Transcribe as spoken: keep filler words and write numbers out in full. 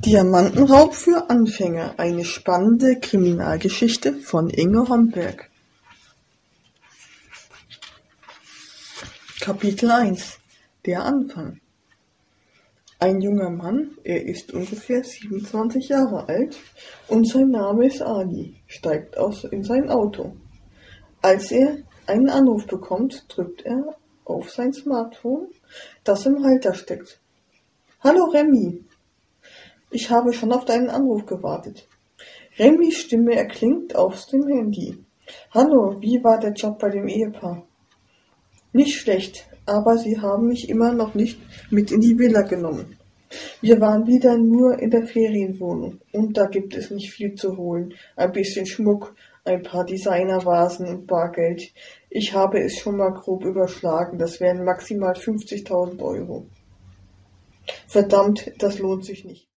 Diamantenraub für Anfänger: Eine spannende Kriminalgeschichte von Inge Homberg. Kapitel eins: Der Anfang. Ein junger Mann, er ist ungefähr siebenundzwanzig Jahre alt und sein Name ist Ali, steigt aus in sein Auto. Als er einen Anruf bekommt, drückt er auf sein Smartphone, das im Halter steckt. »Hallo Remy, ich habe schon auf deinen Anruf gewartet.« Remys Stimme erklingt aus dem Handy. »Hallo, wie war der Job bei dem Ehepaar?« »Nicht schlecht, aber sie haben mich immer noch nicht mit in die Villa genommen. Wir waren wieder nur in der Ferienwohnung und da gibt es nicht viel zu holen. Ein bisschen Schmuck, ein paar Designervasen und Bargeld. Ich habe es schon mal grob überschlagen, das wären maximal fünfzigtausend Euro. Verdammt, das lohnt sich nicht.«